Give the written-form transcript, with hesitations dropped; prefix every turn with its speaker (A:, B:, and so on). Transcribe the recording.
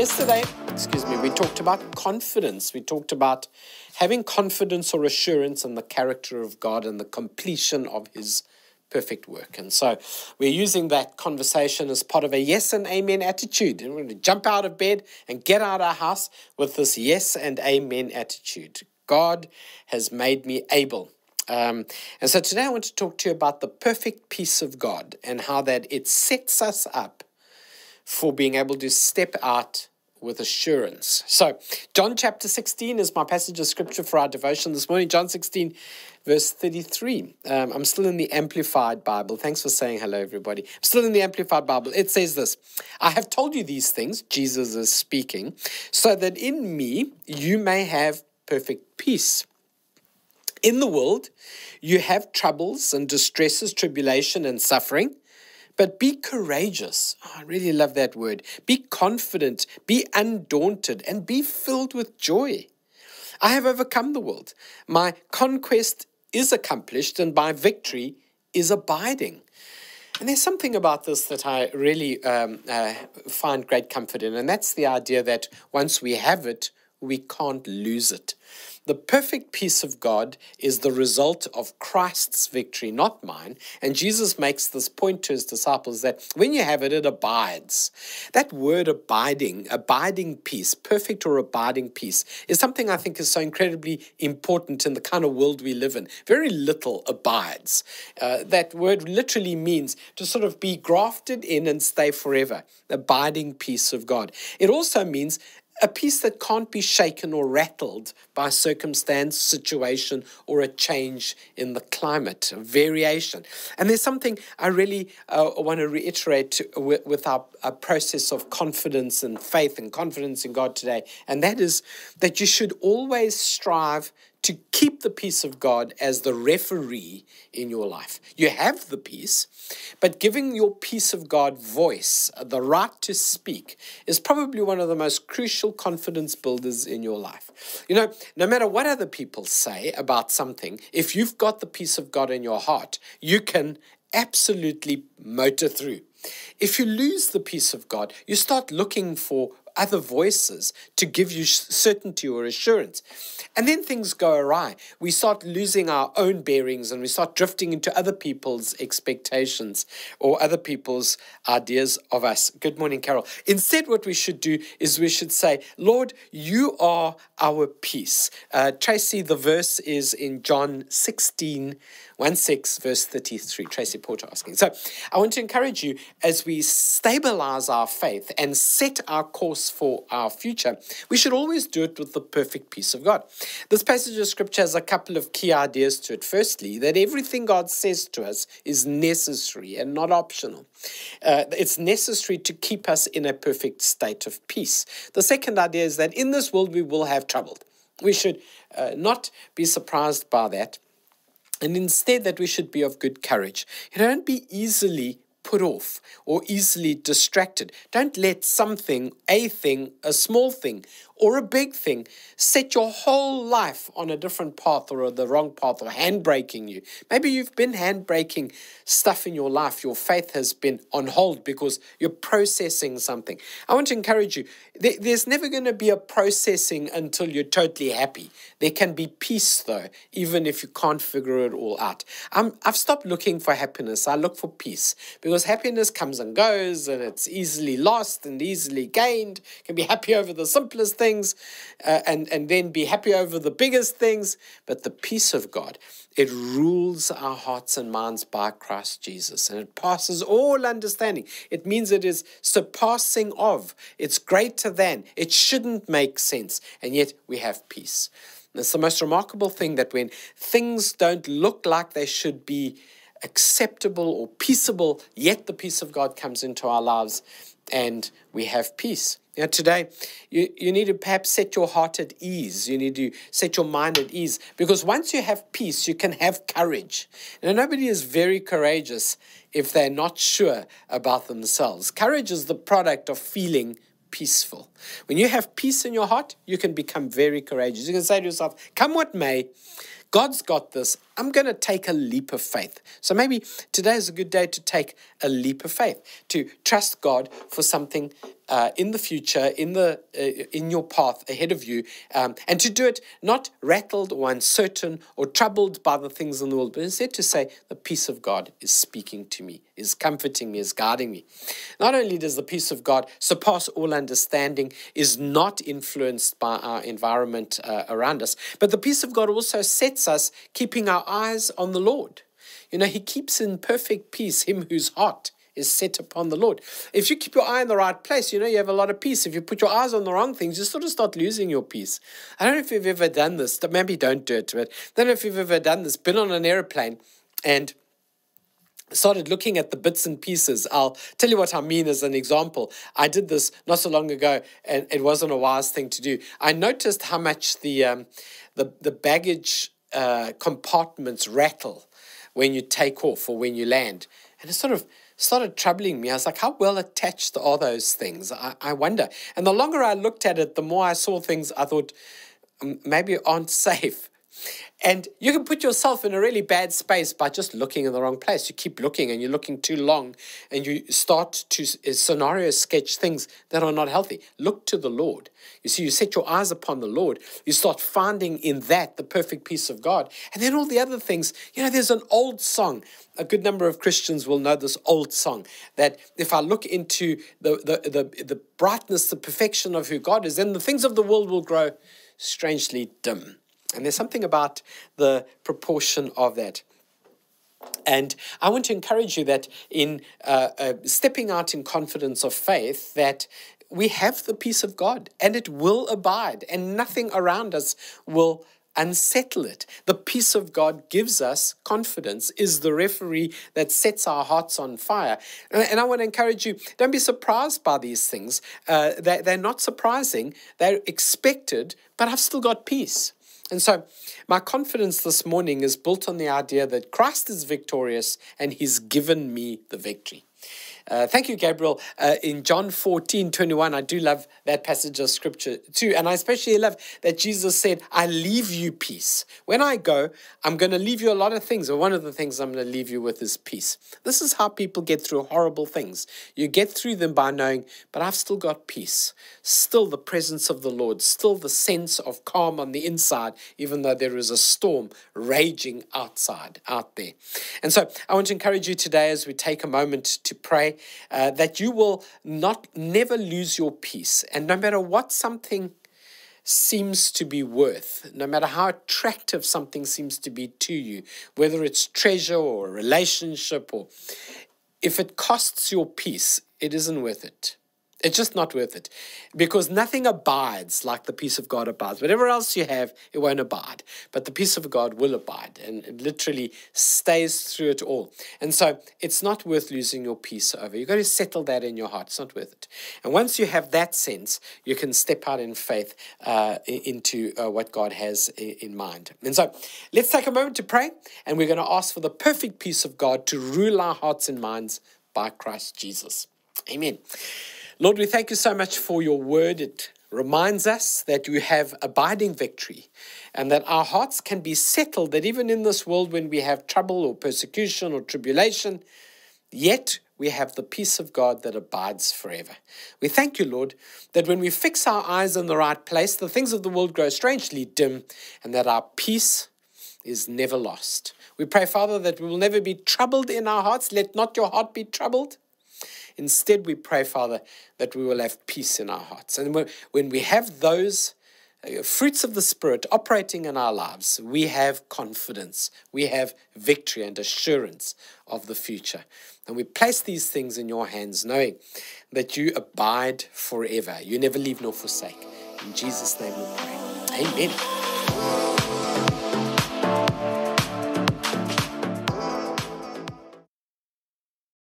A: Yesterday, we talked about confidence. We talked about having confidence or assurance in the character of God and the completion of his perfect work. And so we're using that conversation as part of a yes and amen attitude. And we're going to jump out of bed and get out of our house with this yes and amen attitude. God has made me able. And so today I want to talk to you about the perfect peace of God and how that it sets us up for being able to step out with assurance. So, John chapter 16 is my passage of scripture for our devotion this morning. John 16, verse 33. I'm still in the Amplified Bible. Thanks for saying hello, everybody. I'm still in the Amplified Bible. It says this: I have told you these things, Jesus is speaking, so that in me you may have perfect peace. In the world, you have troubles and distresses, tribulation and suffering. But be courageous. Oh, I really love that word. Be confident, be undaunted, and be filled with joy. I have overcome the world. My conquest is accomplished, and my victory is abiding. And there's something about this that I really find great comfort in, and that's the idea that once we have it, we can't lose it. The perfect peace of God is the result of Christ's victory, not mine. And Jesus makes this point to his disciples that when you have it, it abides. That word abiding peace, perfect or abiding peace, is something I think is so incredibly important in the kind of world we live in. Very little abides. That word literally means to sort of be grafted in and stay forever. Abiding peace of God. It also means a peace that can't be shaken or rattled by circumstance, situation, or a change in the climate, a variation. And there's something I really want to reiterate with our process of confidence and faith and confidence in God today. And that is that you should always strive to keep the peace of God as the referee in your life. You have the peace, but giving your peace of God voice, the right to speak, is probably one of the most crucial confidence builders in your life. You know, no matter what other people say about something, if you've got the peace of God in your heart, you can absolutely motor through. If you lose the peace of God, you start looking for other voices to give you certainty or assurance. And then things go awry. We start losing our own bearings and we start drifting into other people's expectations or other people's ideas of us. Good morning, Carol. Instead, what we should do is we should say, Lord, you are our peace. Tracy, the verse is in John 16, 1:6, verse 33. Tracy Porter asking. So I want to encourage you as we stabilize our faith and set our course for our future, we should always do it with the perfect peace of God. This passage of scripture has a couple of key ideas to it. Firstly, that everything God says to us is necessary and not optional. It's necessary to keep us in a perfect state of peace. The second idea is that in this world we will have trouble. We should not be surprised by that. And instead that we should be of good courage. Don't be easily put off or easily distracted. Don't let something, a thing, a small thing, or a big thing set your whole life on a different path or the wrong path or handbraking you. Maybe you've been handbraking stuff in your life. Your faith has been on hold because you're processing something. I want to encourage you. There's never going to be a processing until you're totally happy. There can be peace though, even if you can't figure it all out. I've stopped looking for happiness. I look for peace because happiness comes and goes and it's easily lost and easily gained. You can be happy over the simplest things and then be happy over the biggest things. But the peace of God, it rules our hearts and minds by Christ Jesus, and it passes all understanding. It means it is surpassing of, it's greater than, it shouldn't make sense, and yet we have peace. And it's the most remarkable thing that when things don't look like they should be acceptable or peaceable, yet the peace of God comes into our lives and we have peace. Today, you need to perhaps set your heart at ease. You need to set your mind at ease. Because once you have peace, you can have courage. Nobody is very courageous if they're not sure about themselves. Courage is the product of feeling peaceful. When you have peace in your heart, you can become very courageous. You can say to yourself, come what may, God's got this. I'm going to take a leap of faith. So maybe today is a good day to take a leap of faith, to trust God for something in the future, in your path ahead of you, and to do it not rattled or uncertain or troubled by the things in the world, but instead to say, the peace of God is speaking to me, is comforting me, is guiding me. Not only does the peace of God surpass all understanding, is not influenced by our environment around us, but the peace of God also sets us keeping our eyes on the Lord. He keeps in perfect peace him whose heart is set upon the Lord. If you keep your eye in the right place, you have a lot of peace. If you put your eyes on the wrong things, you sort of start losing your peace. I don't know if you've ever done this. Maybe don't do it, but I don't know if you've ever done this. Been on an airplane and started looking at the bits and pieces. I'll tell you what I mean as an example. I did this not so long ago, and it wasn't a wise thing to do. I noticed how much the baggage compartments rattle when you take off or when you land. And it sort of started troubling me. I was like, how well attached are those things? I wonder. And the longer I looked at it, the more I saw things I thought maybe aren't safe. And you can put yourself in a really bad space by just looking in the wrong place. You keep looking and you're looking too long and you start to scenario sketch things that are not healthy. Look to the Lord. You see, you set your eyes upon the Lord. You start finding in that the perfect peace of God. And then all the other things, there's an old song. A good number of Christians will know this old song, that if I look into the brightness, the perfection of who God is, then the things of the world will grow strangely dim. And there's something about the proportion of that. And I want to encourage you that in stepping out in confidence of faith, that we have the peace of God and it will abide and nothing around us will unsettle it. The peace of God gives us confidence, is the referee that sets our hearts on fire. And I want to encourage you, don't be surprised by these things. They're not surprising. They're expected, but I've still got peace. And so my confidence this morning is built on the idea that Christ is victorious and he's given me the victory. Thank you, Gabriel. In John 14:21, I do love that passage of scripture too. And I especially love that Jesus said, I leave you peace. When I go, I'm going to leave you a lot of things. But one of the things I'm going to leave you with is peace. This is how people get through horrible things. You get through them by knowing, but I've still got peace. Still the presence of the Lord. Still the sense of calm on the inside, even though there is a storm raging out there. And so I want to encourage you today as we take a moment to pray, that you will never lose your peace. And no matter what something seems to be worth, no matter how attractive something seems to be to you, whether it's treasure or a relationship, or if it costs your peace, it isn't worth it. It's just not worth it, because nothing abides like the peace of God abides. Whatever else you have, it won't abide. But the peace of God will abide, and it literally stays through it all. And so it's not worth losing your peace over. You've got to settle that in your heart. It's not worth it. And once you have that sense, you can step out in faith into what God has in mind. And so let's take a moment to pray, and we're going to ask for the perfect peace of God to rule our hearts and minds by Christ Jesus. Amen. Lord, we thank you so much for your word. It reminds us that you have abiding victory and that our hearts can be settled, that even in this world when we have trouble or persecution or tribulation, yet we have the peace of God that abides forever. We thank you, Lord, that when we fix our eyes in the right place, the things of the world grow strangely dim and that our peace is never lost. We pray, Father, that we will never be troubled in our hearts. Let not your heart be troubled. Instead, we pray, Father, that we will have peace in our hearts. And when we have those fruits of the Spirit operating in our lives, we have confidence. We have victory and assurance of the future. And we place these things in your hands, knowing that you abide forever. You never leave nor forsake. In Jesus' name we pray. Amen.